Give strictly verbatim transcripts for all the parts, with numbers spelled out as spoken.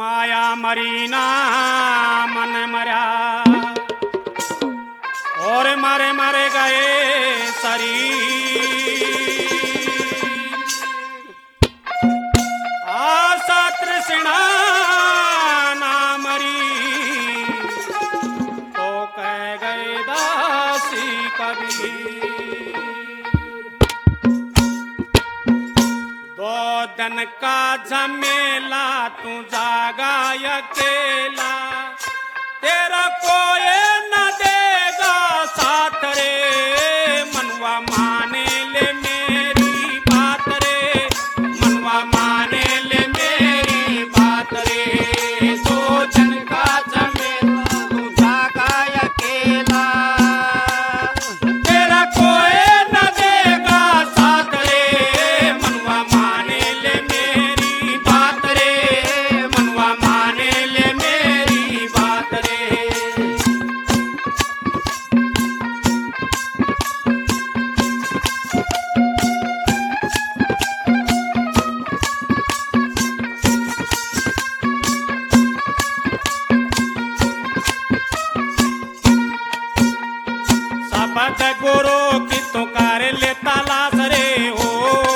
माया मरीना मन मरा और मारे मारे गए शरीर। आशा तृष्णा ना मरी तो कह गए दासी कबीर। दो दिन का झमेला तू जागा अकेला, तेरा कोई न देगा साथ रे। मनवा माने ले मेरी बात रे, मनवा माने ले मेरी बात रे। दो दिन का झमेला तू जागा अकेला, तेरा कोई न देगा साथ रे। मनवा माने ले मेरी बात रे, मनवा माने ले मेरी बात रे। शब्द गुरु की तो कर ले तलाश रे हो।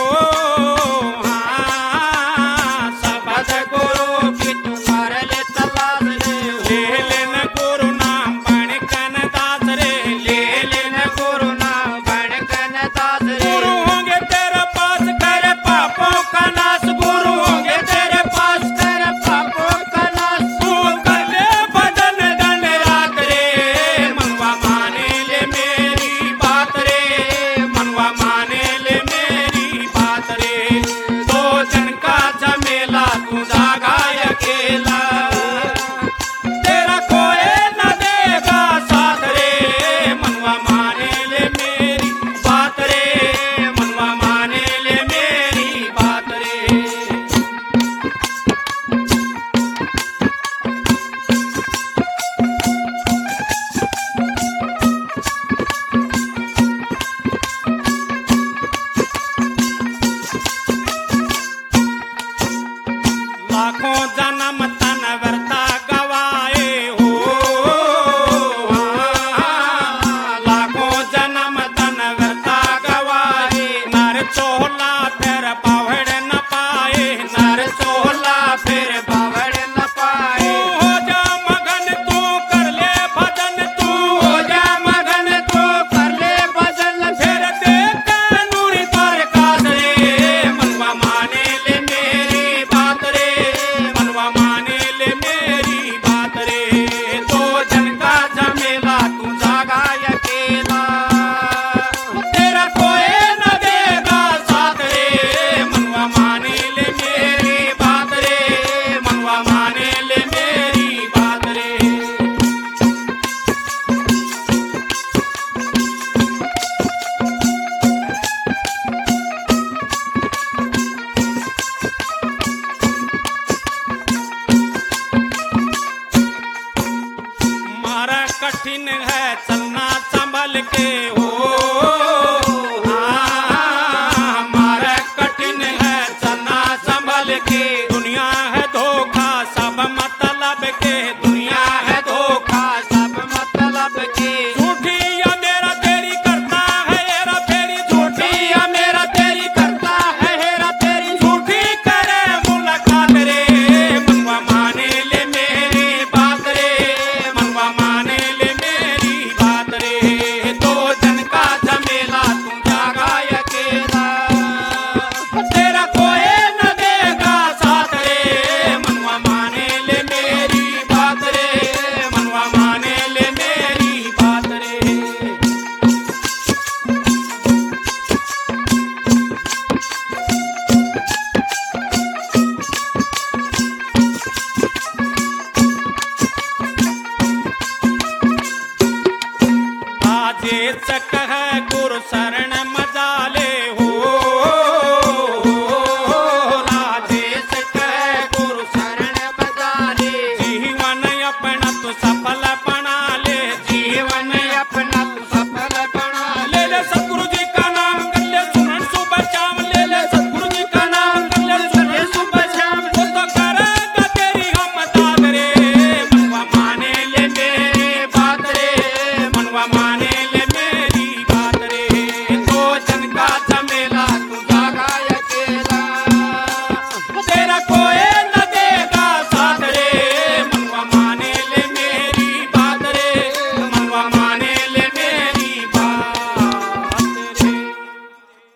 हाँ, शब्द गुरु की तो कर ले तलाश रे हो। ले लेन गुरु नाम बन कन दास रे, ले लेन गुरु नाम बन कन दास रे। गुरु होंगे तेरे पास करे पापों का नाश, गुरु होंगे तेरे पास करे पापों का नाश। तू कर ले भजन दिन रात रे, मनवा माने ले मेरी बात रे, मनवा माने ले मेरी बात रे। दो दिन का झमेला तू जागा अकेला, तेरा कोई न देगा साथ रे। मनवा माने ले मेरी बात रे, मनवा माने ले मेरी बात रे। लाखों जन्म तन वर्ता गवाए हो। हाँ, लाखों जन्म तन वर्ता गवाए। नर चोला फिर बावड़ न पाए, नर चोला फिर बावड़ न पाए। तू हो जा मगन तू कर ले भजन, तू हो जा मगन तू कर ले भजन। फिर देख नूरी प्रकाश रे, मनवा माने ले मेरी बात रे, मनवा माने ले मेरी बात रे। दो दिन का झमेला तू जागा अकेला, तेरा कोई न देगा साथ रे। मनवा माने ले मेरी बात रे, मनवा माने ले मेरी बात रे। मारा कठिन है